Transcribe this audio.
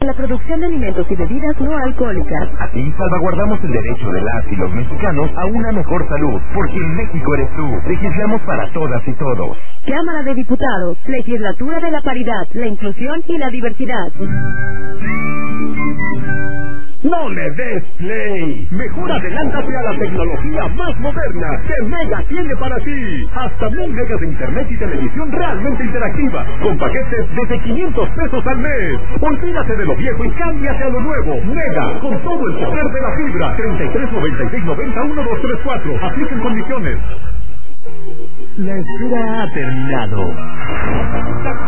la producción de alimentos y bebidas no alcohólicas. Así salvaguardamos el derecho de las y los mexicanos a una mejor salud, porque en México eres tú. Legislamos para todas y todos. Cámara de Diputados, Legislatura de la Paridad, la Inclusión y la Diversidad. ¡No le des play! Mejor adelántate a la tecnología más moderna que Mega tiene para ti. Hasta 1000 megas de internet y televisión realmente interactiva, con paquetes desde 500 pesos al mes. Olvídate de lo viejo y cámbiate a lo nuevo. Mega, con todo el poder de la fibra. 33 96 90 1234. Apliquen condiciones. La espera ha terminado.